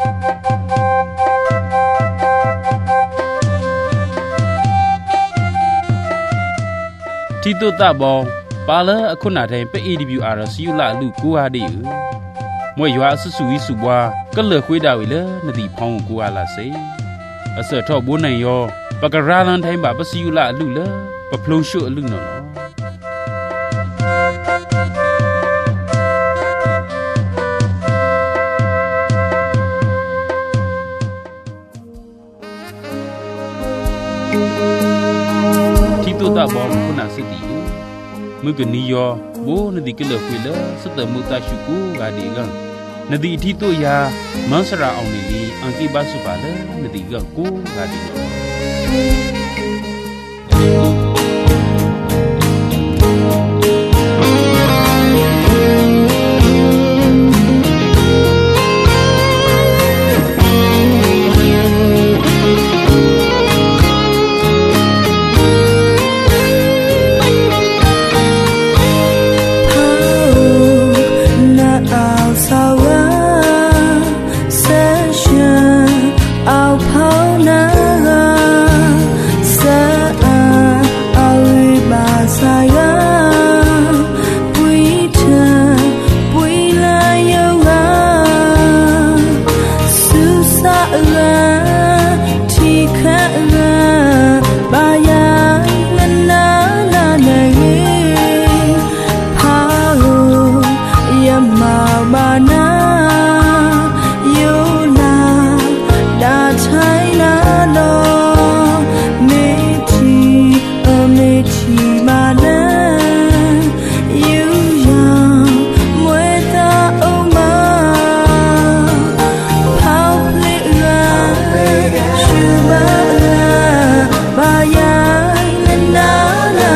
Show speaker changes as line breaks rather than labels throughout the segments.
ที่ตัวตาบองปาเลอคุณนาแทนไป AWR สิยุละลูกกูอาดิมวยยัวสุยสุบัวก็เลือกคุยดาวอีเลนดีพองกูอาลาเซอเสทอบุญนายอปากราลันไทยบาปสิยุละลูเลปะพลงชุลุนนอตัวตาบอมคุณอาสติมือกันนิยอโบนดีก็เลือกคุยเลสเตอร์มุตาชุกูกาดีกันนดีที่ตัวยามันสระเอาในนี้อังกีบาสุบาเลนดีกันกูกาดี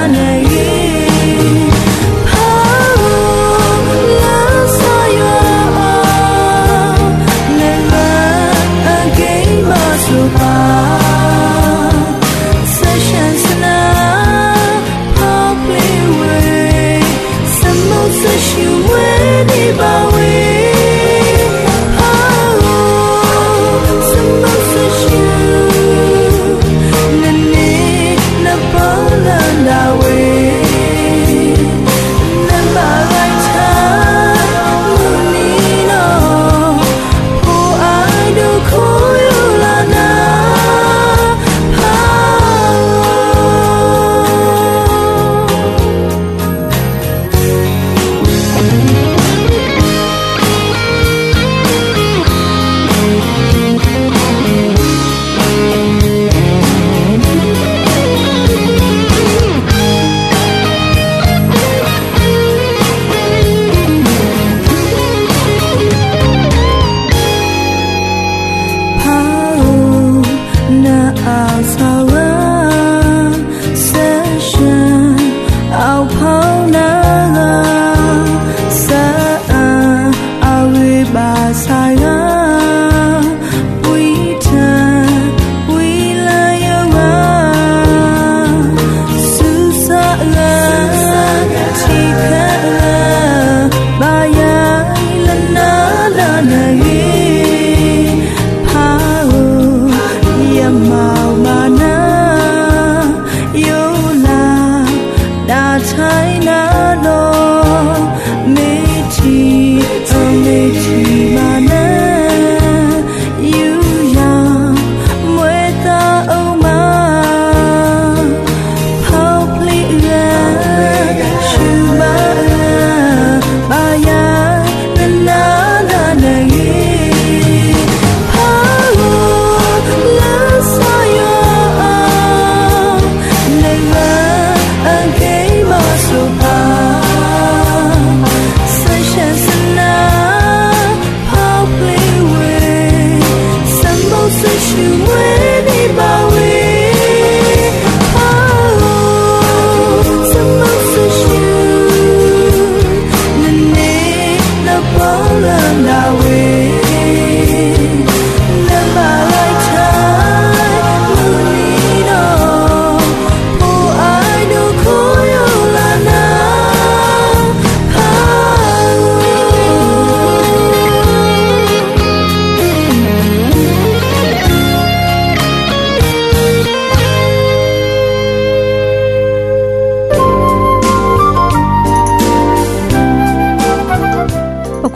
เ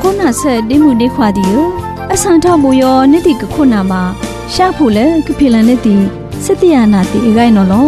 ခုနဆက်ဒီမှုနေခွာဒီယအဆန်ထဘူယောနိတိကခုနမှာရှာဖူလေကဖိလန်နေတီစတယနာတီဂိုင်နော်လော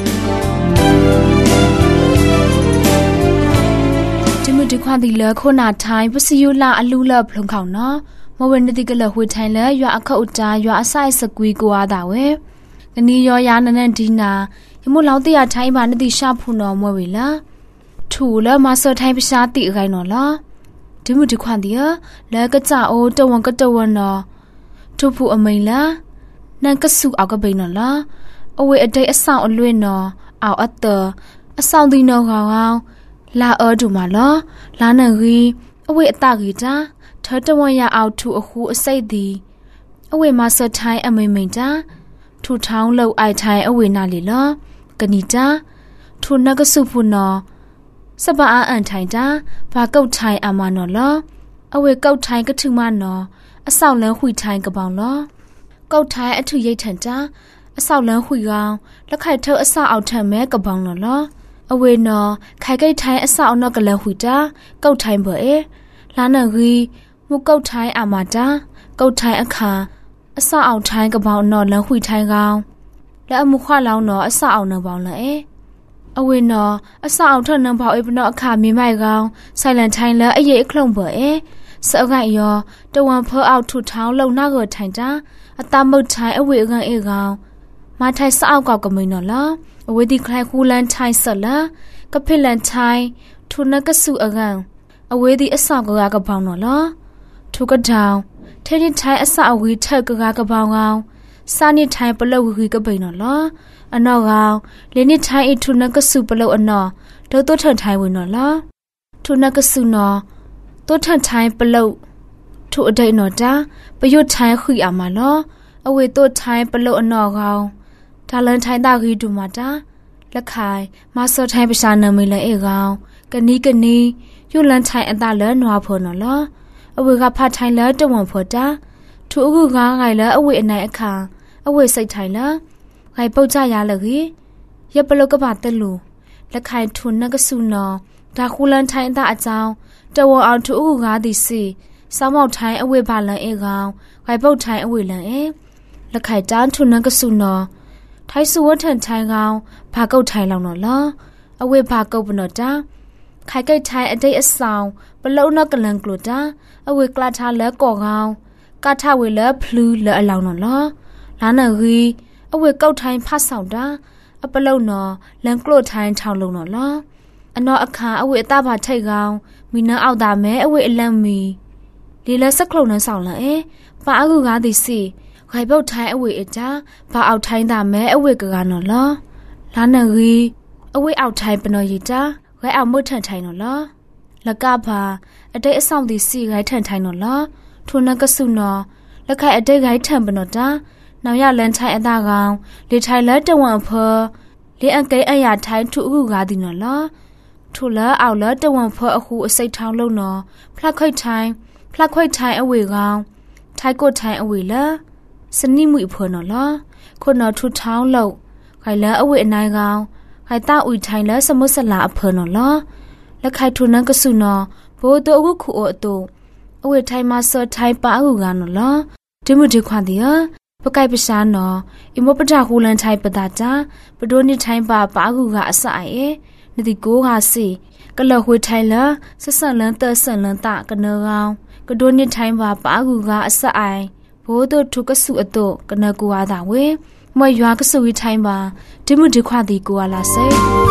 ဒီမှုဒီခွာဒီလေခုနထိုင်းပစီယူလာအလူလဖလုံခေါနော်မဝနတိကလဝှထိုင်းလေရွာအခအူတာရွာအဆိုင်စကွီကိုအားတာဝဲကနီယောယာနနန်ဒီနာယမလောင်တရထိုင်းပါနတိရှာဖူနော်မွဲဝေလားထူလမဆထိုင်းပရှာတိဂိုင်နော်လားဒီမှုဒီခွန်ဒီလဲကကြအိုတဝန်ကတဝန်နော်ထူဖူအမိန်လားနန်ကဆုအောက်ကပိန်နော်လားအဝေအတိတ်အဆောင်အလွင့်နော်အောက်အတအဆောင်ဒီနော်ခေါင်းလာအောဒူမာလောလာနန်ရီအဝေအတဂီတာထတဝန်ရအောက်ထူအခုအစိတ်ဒီအဝေမဆထိုင်းအမိန်မိန်တာထူထောင်းလောက်အိုက်ထိုင်းအဝေနာလီလောကနီတာထူနကဆုဖူနော်စပအာအန်ထိုင်တာဘာကုတ်ထိုင်အမနော်လောအဝေကုတ်ထိုင်ကထုမနော်အဆောက်လန်းခွေထိုင်ကပောင်လောကုတ်ထိုင်အထုရိတ်ထန်တာအဆောက်လန်းခွေကောင်လက်ခိုက်ထုတ်အဆောက်အောက်ထန်မဲကပောင်နော်လောအဝေနော်ခိုင်ကိတ်ထိုင်အဆောက်နော်ကလန်ခွေတာကုတ်ထိုင်ဘောလာနရီမူကုတ်ထိုင်အမတာကုတ်ထိုင်အခါအဆောက်အောက်ထိုင်ကပောင်နော်လန်းခွေထိုင်ကောင်လက်အမှုခွလောင်းနော်အဆောက်အောက်နော်ပောင်လဲအဝေနော်အဆောက်အထက်နံပါတ်အပနောအခါမိမိုက်ကောင်ဆိုင်လန်ထိုင်လဲအရေးအခလုံးပေါ်စောက်ကိုင်ရောတဝန်ဖောအောက်ထူထောင်းလုံနာကိုထိုင်တာအတမုတ်ထိုင်အဝေအကန်အေကောင်မထိုင်စောက်ကောက်ကမိန်နော်လားအဝေဒီခိုင်ခူလန်ထိုင်ဆက်လာကဖိလန်ထိုင်ထူနကဆုအကန်အဝေဒီအဆောက်ကကပောင်းနော်လားထူကထောင်ထဲရင်ထိုင်အဆောက်အဝေထက်ကကပောင်းကောင်စာနိထိုင်ပလုတ်ဝီကပိန်နော်လားအနော်ကောင်လေနိထိုင်အထုနကဆုပလုတ်အနော်ဒုတ်ထန်ထိုင်ဝင်နော်လားထုနကဆုနော်တုထန်ထိုင်ပလုတ်ထုအဒိတ်နော်တာပယွတ်ထိုင်ခွေအမလောအဝေတုထိုင်ပလုတ်အနော်ကောင်ဒါလန်ထိုင်တာဂီဒူမာတာလက်ခိုင်မဆောထိုင်ပရှာနမေလဲအေကောင်ကနီယူလန်ထိုင်အတလဲနွားဖော်နော်လားအဝေကဖတ်ထိုင်လဲတဝန်ဖော်တာထုအခုကားငိုင်လဲအဝေအနိုင်အခါအဝေစိတ်ထိုင်လားဂိုင်ပုတ်ကြရလကြီးရပလုတ်ကပါတက်လူလက်ခိုင်ထုနကဆုနော်ဒါခူလန်ထိုင်တာအကြောင်းတဝအောင်ထုအခုကားသည်စီစောင်းမောက်ထိုင်အဝေပါလန်အေကောင်ဂိုင်ပုတ်ထိုင်အဝေလန်လက်ခိုင်တန်းထုနကဆုနော်ထိုင်စုဝထန်ထိုင်ကောင်ဘာကုတ်ထိုင်လောင်နော်လားအဝေဘာကုတ်ပနော်တာခိုင်ကိတ်ထိုင်အတိတ်အဆောင်ပလုံနကလန်ကလိုတာအဝေကလာထားလဲကော်ကောင်ကာထဝေလဲဖလူးလဲအလောင်နော်လားလာနရီအဝေကောက်ထိုင်ဖတ်ဆောင်တာအပလုံနော်လန်ကလိုထိုင်ထောင်လုံးနော်လားအနော်အခါအဝေအတဘာထိတ်ကောင်မိနန်းအောက်တာမဲအဝေအလန့်မီလေလဲစက်ခလုံးနဲ့ဆောင်လာပါအကူကားသည်စီခိုင်ပုတ်ထိုင်အဝေအတာဘာအောက်ထိုင်တာမဲအဝေကကနော်လားလာနရီအဝေအောက်ထိုင်ပနော်ရီတာဂိုင်အောင်မွတ်ထန်ထိုင်နော်လားလကဘာအတိတ်အဆောင်သည်စီဂိုင်ထန်ထိုင်နော်လားထိုနကဆုနော်လက်ခိုင်အတိတ်ဂိုင်ထန်ပနော်တာနောက်ရလန်ထိုင်အတာကောင်လေထိုင်လဲတဝန်ဖောလေအကိအရာထိုင်ထုအခုကားသည်နော်လားထုလဲအောက်လဲတဝန်ဖောအခုအစိတ်ထောင်းလုံးနော်ဖလက်ခွိတ်ထိုင်အဝေကောင်ထိုင်ကိုထိုင်အဝေလဲစနိမှုဖောနော်လားခုနော်ထုထောင်းလို့ခိုင်လဲအဝေအနိုင်ကောင်ခိုင်တာဥထိုင်လဲစမုစလာအဖောနော်လားလက်ခိုင်ထုနန်းကဆုနော်ဘိုးတို့အခုခုအတူအဝေထိုင်မဆောထိုင်ပါအခုကနော်လားဒီမှုဒီခွန်ဒီပကိုက်ပရှာနော်အမပတာခူလန်ထိုင်ပတာတာပဒိုနိထိုင်ပါအခုကအစနဒီကိုကစီကလဝှထိုင်လာဆဆန်လန်တဆန်လန်တာကနောကောင်ကဒိုနိထိုင်ပါအခုကအစဘိုးတို့ထုကဆုအတော့ကနကူအားတာဝေမွေရွာကဆုဝိထိုင်ပါဒီမှုဒီခွန်ဒီကိုလာစေ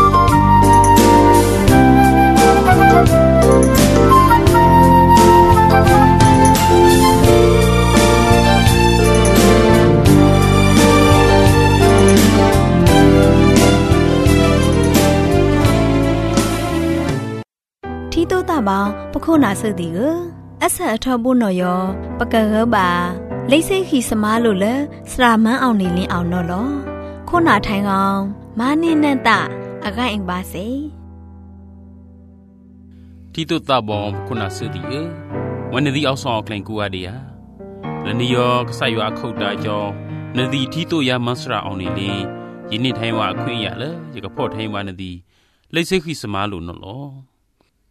တိုးတာပါပခုနာစသည်ကအဆက်အထောက်ဖို့နော်ယောပကရပါလိစိခီစမားလို့လဲစရာမန်းအောင်နေလင်းအောင်နော်လောခုနာထိုင်ကောင်မာနိနန္တအကိုင်အင်ပါစေ
တီတိုတာဘောခုနာစသည်ဝန်နဒီအောက်ဆောင်ကလင်ကူအဒီယာလနီယောကဆယွာခုတ်တာကြောနဒီတီတိုရမစရာအောင်နေလင်းယင်းနေ့ထိုင်ဝါအခွင့်ရလေရကဖို့ထိုင်ဝါနဒီလိစိခီစမားလို့နော်လော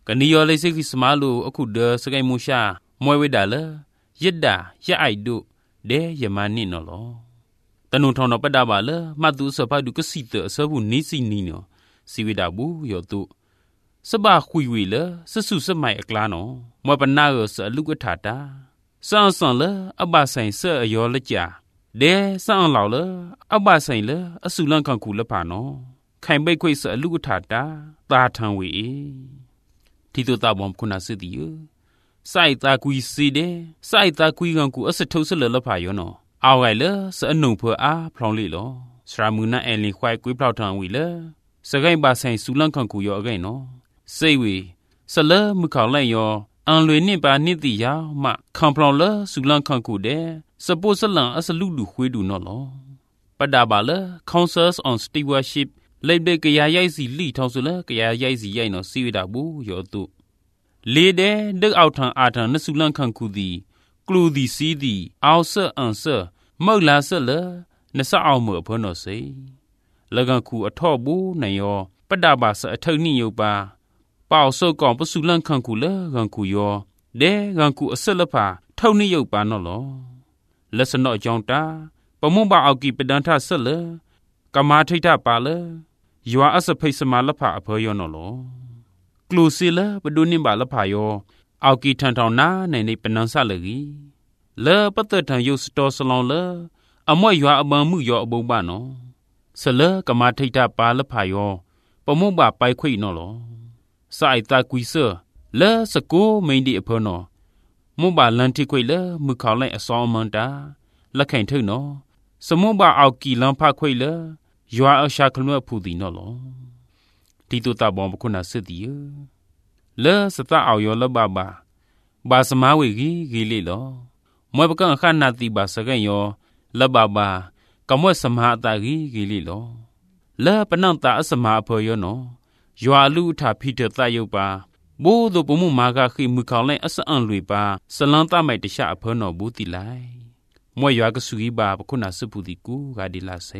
กันนี้ยอเลยสิกิสมาลูอคุเดอสกายมูชามวยเวดาเลยิดดายะไอดุเดยมานินนอตนุทองนอปดาบาเลมาตุสภาดุกสิเตอสบุนิสินีนอสิเวดาบูยอตุสบาคุยวีเลสสุสมัยอกลานอมวยปนาเอสลุกถาตาสังสันเลอบาไซเซอยอละจาเดสังเหล่าเลอบาไซเลอสุลังคังคูละผานอไข่ใบคุยสลุกถาตาตาทังเวที่ตัวตาบอมคุณาสิติยใส่ตาคุยซีเดใส่ตาคุยกังกูอสทุสเลละผายอนอเอาไงเลสอนุเพออาพรองลีลอสรามุนาเอลิควายกุยพลาวทังวีเลสกายบาไซสุลังคังคูยอไกนอเซวีสเลมุขาวไลยออันเลยนี่ปานิติยาวมาคังพลองเลสุลังคังคูเดสปูสลังอสลุดูคุยดูนอลอปดาบาเล Councils on Stewardship เลยเบกยายายสีลีทองสุเลกยายายสีใหญ่นอซีวดาบูยอตุเลเดดึกเอาทางอาทางนสุลังคังคูดีกลูดีซีดีเอาเซอันเซมอกลาเซเลนสะเอาเมื่อพอนอเซละกันคูอทอบูนายอปดาบาสะเทนิโยปาเป่าโซกองปสุลังคังคูเลกันคูยอเดกันคูอเซละพาเท่านิโยปานอลอละสนอจองตาปมุบาเอากีปดันทาเซเลกามาทิทาปาเลยัวอสภัยสมาละพาอเพยอนอลอกลูซิเลปดุนิบาละพายอเอากีทันทองนาในปนันซาเลกีเลปเตทันยูสตอสลองเลอมวยยัวอบังมุยออบุบานอสเลกามาทิทาปาละพายอปมุบาไปคุยนอลอสายตากุยเซเลสกูไม่ดีอเพนอมุบาลันที่คุยเลมือเขาไล่อซอมันตาละแข่งเถนอสมุบาเอากีลังพาคุยเลยัวเอาชาคลมพูดีนอลอที่ตัวตาบอมคุณาสติยเลสตาเอายอละบาสมาเวกีเลลอมวยปกันขันนาติบาสกันยอละบากำมวยสมาตากีเลลอเลปนังตาสมาเพยอนอยัวลูทาพิเตตาโยปาบูดูปมุมากาขีมือเขาไล่อสอันลุยปาสลังตาไม่ติชาเพนอบูติไลมวยยัวกสุกีบาปคุณาสปุติกูกาดิลาเซ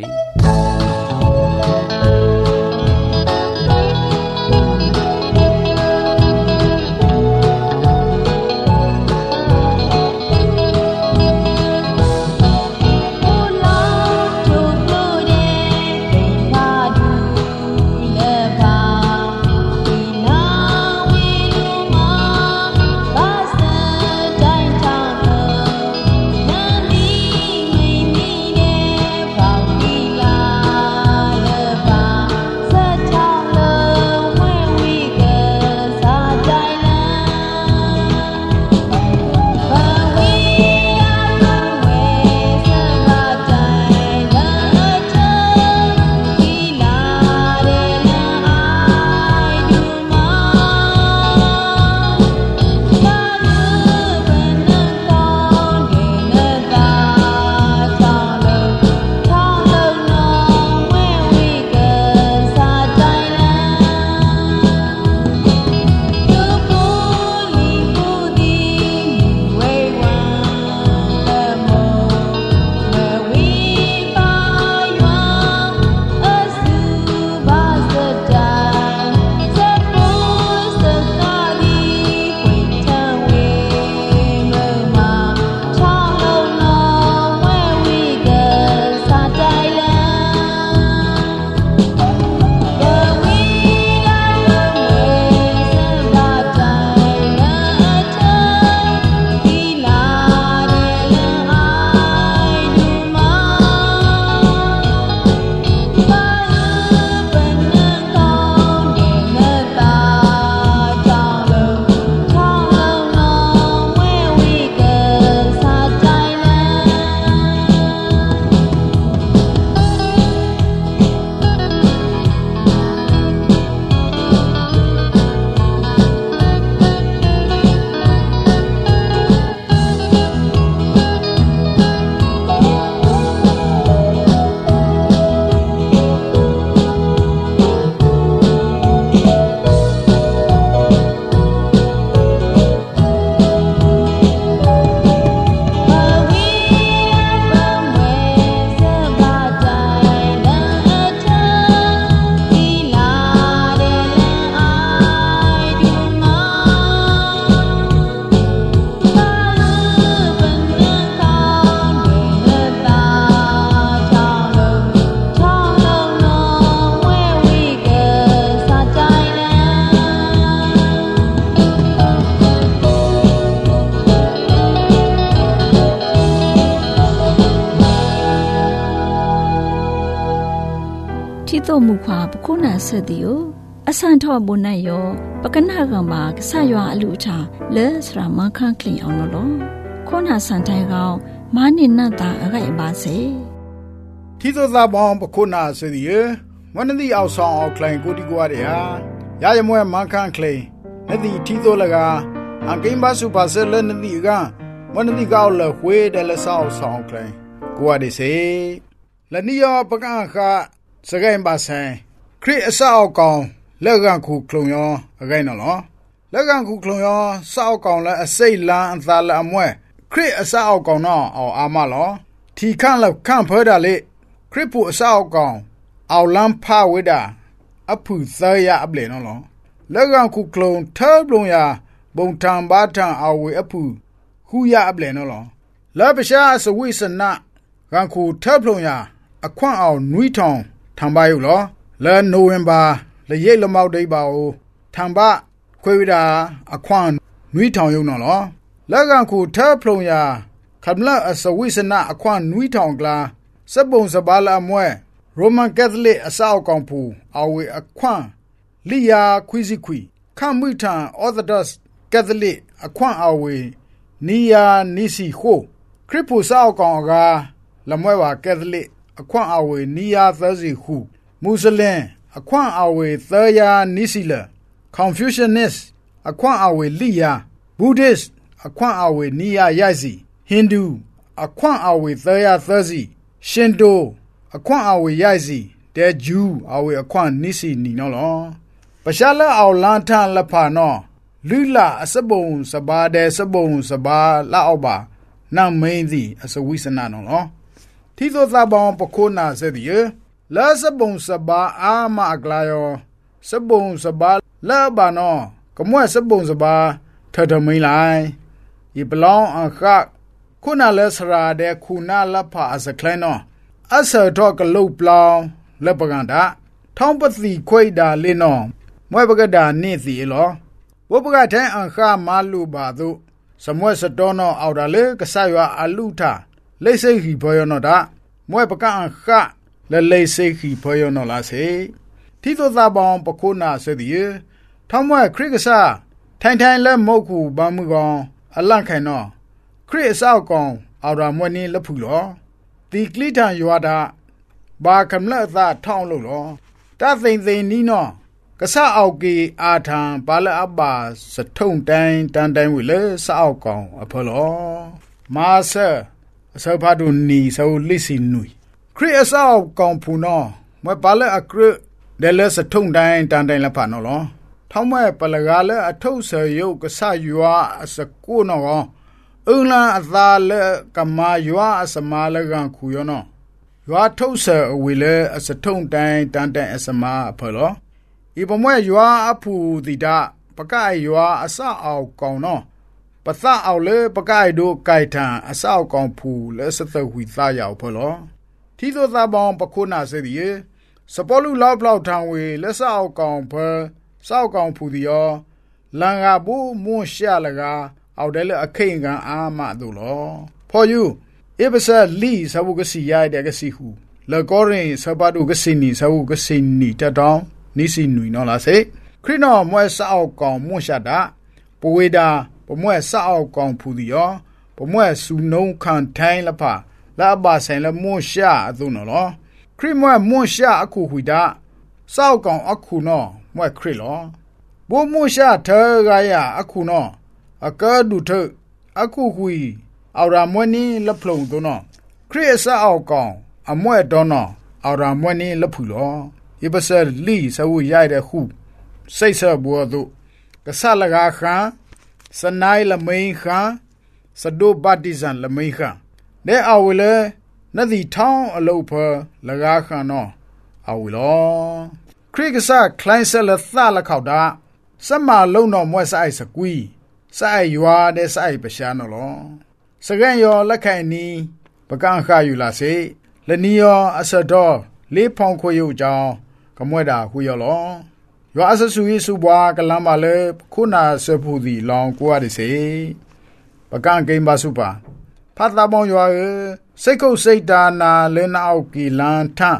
တော့မူခွာပခုနာဆက်တီကိုအစန်ထောဘုန်နိုင်ရောပကနာကံပါကဆရွာအလူချလဲစရာမခန့်ကလင်အောင်လို့ခေါနာစန်တိုင်ကောင်မာနိနတ်တာအခိုင်ပါစေ
ที่ตัวตาบองปะคุณาสิดิวันนี้เอาซองเอาคลายกูดีกว่าเดียยายมวยมันคันคลายนี่ที่ที่ตัวละกาอันกินบาสุภาษาเล่นนี่กาวันนี้ก็เอาเลยคุยได้เลยซองซองคลายกูว่าดิสิแล้วนี่ยอปะกันค่ะสกายบาเซคริสเอากองเลิกกันคู่คลุงยออะไรนั่นหรอเลิกกันคู่คลุงยอสาวกองแล้วเสียหลังตาละมวยคริสเอากองเนาะเอาอามาหรอที่ข้างเราข้างเพื่อดาลิคริปุสาวกองเอาลำพาไว้ดาอผู้เสียอับเลนหรอแล้วกันคุกลงเทิบลงยาบงทางบ้านทางเอาไว้อผู้หูยาอับเลนหรอแล้วประชาสวิสนะกันคุเทิบลงยาอคว้าเอานุยทองทางบ้านอยู่หรอแล้วโนเวมบาแล้วเยลมาได้บ่าวทางบ้านคุยดาอคว้านุยทองอยู่หรอแล้วกันคุเทิบลงยาคำละสวิสนะอคว้านุยทองกลาสบงสบาลามวยโรมันคาทอลิกสาวกองผู้เอาไว้อคว้าลิยาควิซิคุยข้ามมือทางออร์โธดอกซ์คาทอลิกอคว้าเอาไว้นิยานิสิโคคริปุสาวกองกาละมวยว่าคาทอลิกอคว้าเอาไว้นิยาเทสิคูมุสลิมอคว้าเอาไว้เทยานิสิลคอนฟิวชันนิสอคว้าเอาไว้ลิยาบูดิสอคว้าเอาไว้นิยายาซิฮินดูอคว้าเอาไว้เทยาเทสิရှင်တိုအခွင့်အဝေရိုက်စီတဲ့ဂျူးအဝေအခွင့်နိစီနီနော်လောပရှာလအောင်လန်ထန်လက်ဖာနော်လူလာအစပုံစဘာတဲ့စပုံစဘာလာအောက်ပါနမင်းစီအစဝိစနာနော်လောတီသောသဘောင်ပခိုးနာစသည်လာစပုံစဘာအာမအကလာယောစပုံစဘာလာဘာနော်ကမွဲစပုံစဘာထထမင်းလိုက်ဤပလောင်းအခခုနလဲစရာတဲ့ခုနာလဖာအစကလဲနော်အဆာတော့ကလုတ်ပလောင်လက်ပကန်တာထောင်းပတိခွိဒါလင်းနော်မွဲပကဒါနေစီလောဝပကတဲ့အခါမလူပါသူစမွဲစတော်နော်အော်ဒါလေကဆရွာအလူထလိစိတ်ခီဘောရနော်တာမွဲပကအခါလဲလိစိတ်ခီဘောရနော်လားစေတီသောသာပေါင်ပခိုးနာစသည်ထောင်းမွဲခရစ်ကဆာထိုင်ထိုင်လဲမုတ်ကူဘာမှုကောင်အလန့်ခိုင်နော်ခရစ်အစောက်ကောင်အော်ရာမွနီလဖူလောတီကလိထံယွာတာဘာကမ္လအသာထောင်းလို့လောတသိမ့်သိမ့်နီးနော်ကဆအောက်ကေအာထံဘာလအပါစထုံတိုင်းတန်တိုင်းဝေလေစအောက်ကောင်အဖော်လောမာဆာအစဖာဒူနီဆိုလစ်စီနွီခရစ်အစောက်ကောင်ဖူနော်မွဲဘာလအခရဒဲလစထုံတိုင်းတန်တိုင်းလဖာနော်လောထောင်းမွဲပလကားလေအထုဆယုတ်ကဆယွာအစကိုနော်အုံလာအသာလေကမာယွာအစမာလကန်ခူယောနော်ယွာထုတ်ဆအဝေလေအစထုံတိုင်းတန်တဲ့အစမာအဖေလောဤပမွဲယွာအဖူတိတာပကအိယွာအစအောက်ကောင်နော်ပသအောက်လေပကအိတို့ကြိုက်ထံအစအောက်ကောင်ဖူလေစသဝီသားရောက်ဖေလောတီသောသာပေါင်ပခုနာစေဒီစပေါ်လူလောက်လောက်ထံဝေလက်စအောက်ကောင်ဖစောက်ကောင်ဖူဒီယောလန်ကဘူးမွန်ရှာလကားအော်တယ်လေအခင်းကန်အာမတို့လောဖော်ယူဧပစလီစဝုကစီရတဲ့ကစီဟုလေကောရင်စပါဒုကစီနီစဝုကစီနီတတောင်းနိစီနွီနော်လားစေခရစ်နော်မွဲစအောက်ကောင်မွန်ရှာတာပဝေတာပမွဲစအောက်ကောင်ဖူဒီယောပမွဲစုနုံခံထိုင်းလဖလာဘာဆိုင်လမွန်ရှာအသူနော်လောခရစ်မွဲမွန်ရှာအခုဟွီတာစအောက်ကောင်အခုနော်မွဲခရစ်လောဘိုးမွန်ရှာထဲကရအခုနော်အကားဒုထအခုခွီအော်ရာမွနီလဖလုံတော့နော်ခရစ်ဆာအောက်ကောင်အမွဲ့တော့နော်အော်ရာမွနီလဖူလောဤပစလီဆဝရိုက်တဲ့ခုစိတ်ဆဘောတို့ကဆလကာခါစနိုင်လမိန်ခါစဒိုဘတ်တီဇန်လမိန်ခါတဲ့အဝလေနဒီထောင်းအလုဖလကာခါနော်အဝလောခရစ်ဆာကလိုင်းဆလသလခောက်တာစမလုံးတော်မွဲ့ဆိုင်စကွီဆိုင်ရွာတဲ့ဆိုင်ပရှာနော်လောစကန်ယောလက်ခိုင်နီပကန့်ခါယူလာစေလနီယောအစတော်လေးဖောင်ခွေယူကြောင်းကမွဲ့တာဟူယောလောရွာအစဆူရေးစုပွားကလမ်းပါလေခုနာဆဖူဒီလောင်ကိုရတဲ့စေပကန့်ကိမ္ဘာစုပါဖတ်တာပေါင်းရွာစိတ်ကုတ်စိတ်တာနာလဲနာအောက်ကီလန်ထ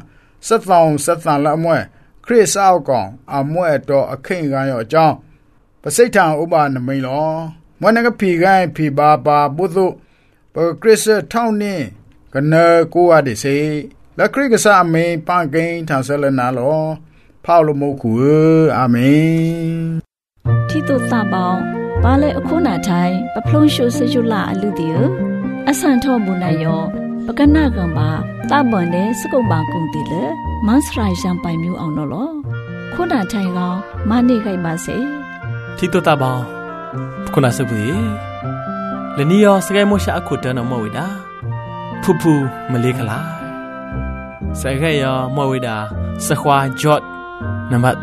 ဆက်သန်လက်အမွဲခရစ်စောက်ကောင်အမွဲတော်အခိန်ကရောအကြောင်းပစိတ်ထံဥပနမိန်လောမွနကဖီကိုင်းဖီပါပုသုပခရစ်ထောင်းနေကနကိုအဒီစေလက်ခရစ်ကစားမင်းပန်ကိန်းထန်ဆလနာလောဖောက်လို့မဟုတ်ဘူးအာမင်
ที่ตัวตาบองบาเลอคุนาไทยปะพลงชูซิจุลาอลุติอสันทอบุนายอปะกะนะกันบาตาบอนเลสกุบากุงติเลมันสรายจังไปมิวเอาเนาะลอคุนาไทยก็มานี่ไกบาเซ
ที่ตัวตาบองคุนาสบุยเลนี่ยอสกายโมชะอคุตะนะมอวิดาพูมะเลคลาสกายยอมอวิดาสควาจอดนะมะ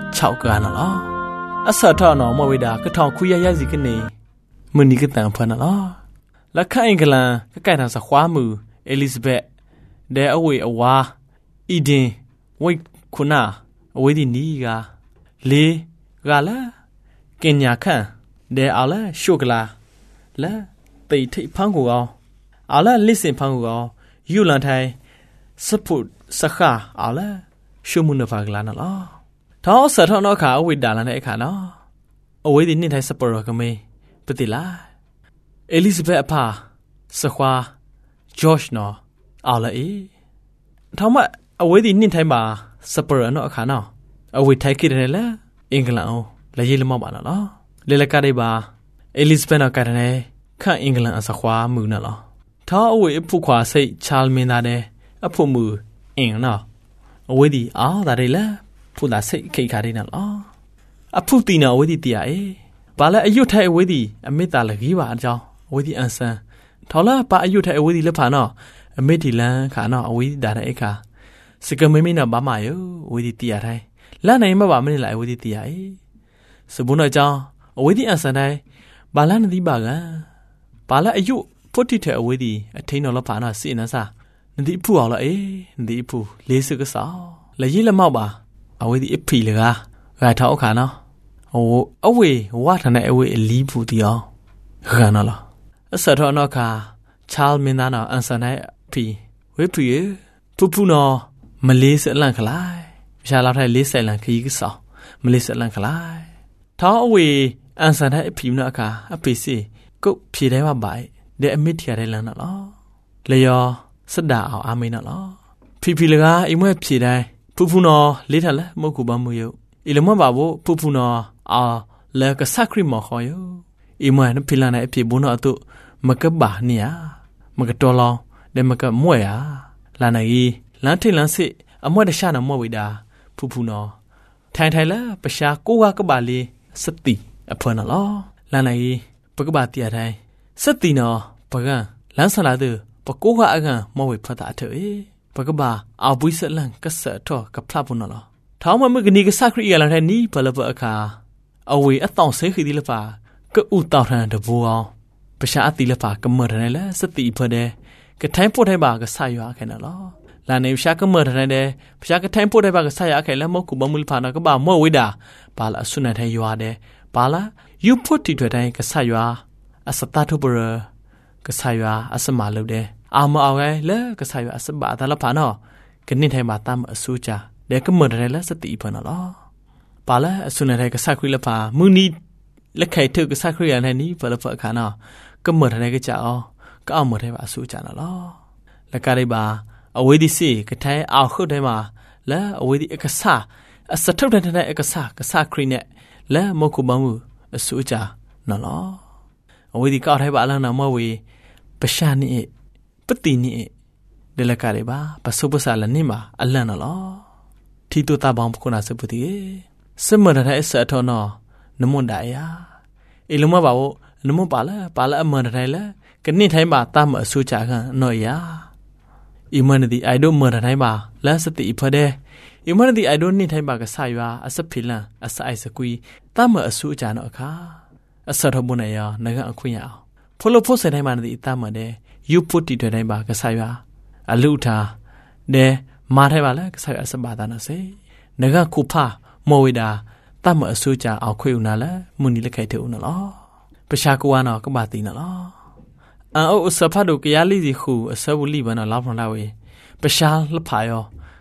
6กะนะลอအဆထနော်မဝိဒါကထောင်ခူရရစီကနေမနီကတန်ဖနာလားလက်ခိုင်ကလန်ကကိုင်တာစခွားမှုအဲလီဇဘက်ဒဲအဝေအဝါအီဒင်ဝိခုနာအဝေဒီနီကလေကလာကင်ညာခန့်ဒဲအလာရှုကလာလာတိတ်ထိဖန်းကိုအောင်အလာလစ်စင်ဖန်းကိုအောင်ယူလန်ထိုင်စပုတ်စခါအလာရှုမှုနဖာကလာနော်ท้อเสือท้อนอขาอวิดาลันไอ้ขาเนาะเอาไว้ดินี่ไทยสปอร์ก็ไม่ปฏิลาเอลิซาเบธพาสควาจอชเนาะเอาละท้อมาเอาไว้ดินี่ไทยมาสปอร์เนาะขาเนาะเอาไว้ไทยคิดอะไรละอังกฤษเอาละยี่ละมอบานเนาะเลละกาได้บาเอลิซาเบธเอาการไหนข้าอังกฤษเอาสความือน่ะเนาะท้อเอาไว้ผู้ขวาใส่ชาลเมนาเดอผู้มือเองเนาะเอาไว้ดิเอาแต่ได้ละผู้ละเสกขี้ขาดีนั่นอ๋อผู้ตีน่ะไว้ดีตีอ่ะบาละอายุไทยไว้ดีอเมตาละกี่บาทจ้าไว้ดีอันซันทอละปะอายุไทยไว้ดีละผ่านเนาะอเมติลันขาเนาะไว้ดีดาได้ค่ะสกไม่น่ะบามาอยู่ไว้ดีตีอ่ะไทยละไหนมาบาไม่ได้ละไว้ดีตีอ่ะสมมุติว่าจ้าไว้ดีอันซันได้บาละนั่นดีบากันบาละอายุพุทธิเถอะไว้ดีอทินอละผ่านเนาะสินะซะนั่นดีผู้เอาละนั่นดีผู้เลสก็สาวละยี่ละมาบาเอาไว้ที่ปีเลยค่ะไก่ท้าขาเนาะโอ้เอาไว้ว่าทำไมเอาไว้ลีบูดีอ๋อกันเนาะเสร็จแล้วเนาะค่ะชาลเมนาเนาะอันสันให้ปีไว้ปีผู้เนาะมาเลเซียหลังขลายชาลาไทยเลเซียหลังขี้ก็สาวมาเลเซียหลังขลายท้าเอาไว้อันสันให้ปีเนาะค่ะปีสิก็ปีได้ว่าบ่ายเดี๋ยวไม่เที่ยได้แล้วเนาะเลยอ๋อสดาเอาอามีเนาะปีเลยค่ะอีเมื่อปีได้ผู้นอเลี้ยทันละมกุบามุยอีลมบ่าวผู้นอแล้วก็สักคริมอคอยอีเมื่อนั้นพิลานะพี่บุญเอาตุมันก็บ่าเนี่ยมันก็ตัวลองเดี๋ยวมันก็มวยลานาอีลานที่ลานสิอมวยเดชานะมวยดาผู้นอไทยละประชากูว่าก็บาลีสติอภนอลอลานาอีปกบาติอะไทยสตินอปะกันลานสลาดือปกูว่าอะกันมวยพระตาเถปกบาเอาบุยเสลังก็เสถอกับพระพุทธเนาะท้าวมันมือกันนี้ก็สักรีอะไรนี้พลเบอค่ะเอาไว้อัตตองเสคือดีละป่าก็อุตตาวทันเดบัวประชาติละป่าก็เมื่อทันแล้วสติพอเดก็แทงพูดให้บ่าก็สายว่าแค่นั้นล้อลานในประชาก็เมื่อทันเดประชาก็แทงพูดให้บ่าก็สายว่าแค่แล้วมกุบมุลพานะก็บ่ามั่ววิดาป่าละสุนันทยัวเดป่าละยุพุทธิตัวใดก็สายว่าอสตาทุบเรก็สายว่าอสมาลุเดเอามาเอาไงแล้วก็ใส่ว่าสบายแต่ละผ่านเนาะกันนี่ไทยมาตามสู้จ้าเด็กก็เหมือนอะไรแล้วสติพอนะล้อป่าละสุนันไทยก็สักคุยละผ่ามือนี้และใครเธอก็สักคุยอะไรนี้เปิดละเปิดขาเนาะก็เหมือนอะไรก็จะเอาก็เอาเหมือนไทยมาสู้จ้านะล้อแล้วก็ได้บ่าเอาไว้ดีสิก็ไทยเอาเข้าได้มาแล้วเอาไว้ดีเอกสารสะท้อนในเอกสารก็สักคุยเนี่ยแล้วมกุบามือสู้จ้านะล้อเอาไว้ดีก็เอาไทยบ่าแล้วนะเมื่อวีประชานี่ปฏินี่เดลกาเรบาปัสสุปสาลนี่มาอัลลันเนาะที่ตัวตาบองคนอาศัยปฏิสมัยนั้นไอ้เสือทอนอนมุนได้ยาอีลุมาบ่าวนมุปาละอเมริกาละกันนี่ไทยมาตามสู้จากกันหน่อยยาอีมันดีไอดอลเมริกามาและสติพอเดอีมันดีไอดอลนี่ไทยมาก็สายว่าอัศพิลังอัศไอสกุยตามสู้จากเนาะค่ะอัศทบุญยานักคุยยาพลพูดใส่ไทยมันดีตามเดยุพุทธิตัวใดบ้างก็ใส่ว่าอลุธาเดมาไทยบ้างแล้วก็ใส่อสบาตานะเสนึกว่าคูพาโมวิดาตั้มสู้จ่าเอาคุยอุณาละมุนีละใครเถอะนะล้อประชากรน่ะก็บาตีนะล้อเอาสภาพดูกยาลีดีคู่สบุลีบ้านเราพร้อมเราประชาละพายอ๋อ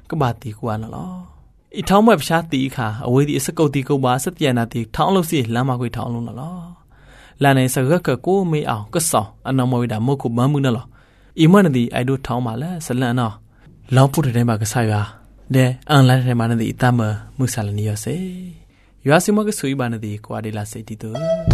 ก็บาตีกว่าน่ะล้ออีท้องแบบชาตีค่ะเอาไว้ที่สกอตีกูบาสัตยานาตีท้องลงสิแล้วมาคุยท้องลงน่ะล้อลาในสกก็กูไม่เอาก็สออันนอมวยดาโมกุบามึงน่ะล้ออีมันน่ะดิไอดูท้องมาแล้วสละเนาะลองพูดได้มาก็ใส่ว่าเดอันละได้มาน่ะดิตามมือสารนิยเสยาสิมก็สุยบาน่ะดิกว่าได้ละเสติโต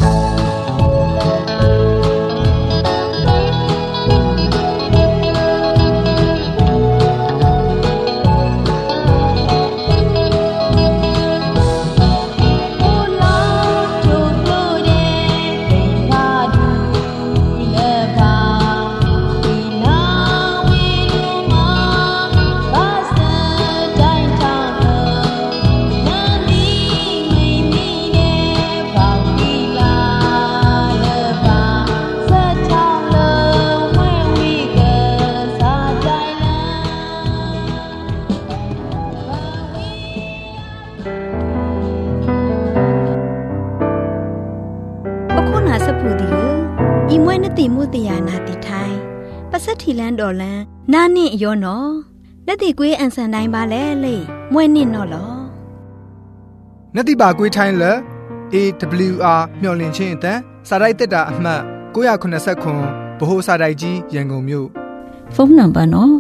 ติมุตยานาติไทยปัสสถิลันดอลันนานิยอนอและติกวยอันสันไดบาเลเลมวยนินอลอ
နတိပါကွေးထိုင်းလေ AWR မျော်လင့်ခြင်းအတန်းစာရိုက်တက်တာအမှတ်989ဗဟိုစာရိုက်ကြီးရန်ကုန်မြို့
ဖုန်းနံပါတ်နော်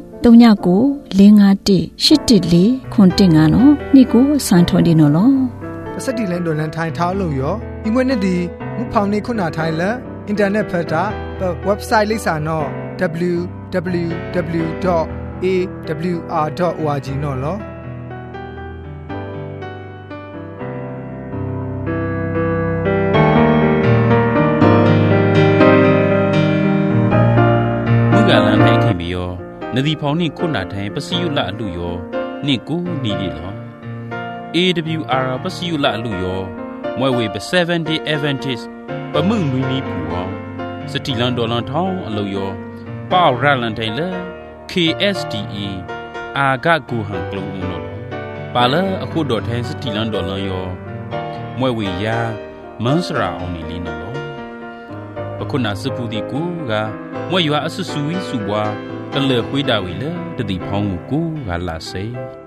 39951814နော်နေ့ကိုစံထော်ဒီနော်လော
ပစတိလန်ဒေါ်လန်ထိုင်းထောင်းလို့ရောဒီငွေနဲ့ဒီမူဖောင်နေခုနာထိုင်းလေအင်တာနက်ဖက်တာ website လိပ်စာနော် www.awr.org နော်လော
ကလန်ထိုင်ခင်ပြီးရောနဒီဖောင်နိခုနာထိုင်ပစီယုလအလူရောနိကိုနီဒီလော AWR ပစီယုလအလူရောမွဲဝေ7 day Adventist ပမှုန်မီနီပူရောစတီလန်ဒေါ်လန်ထောင်းအလူရောပေါရလန်ထိုင်လေ KSDE အာဂတ်ဂူဟန်ကလုံနော်ပါလာအခုတော်ထိုင်စတီလန်ဒေါ်လန်ရောမွဲဝေယာမန်စရာအောင်နီလီနော်အခုနာစပူဒီကူကမွေရွာအဆဆူဝီဆူဘွားကလေခွေးတာဝီလေတတိဖောင်းကိုကလာစေ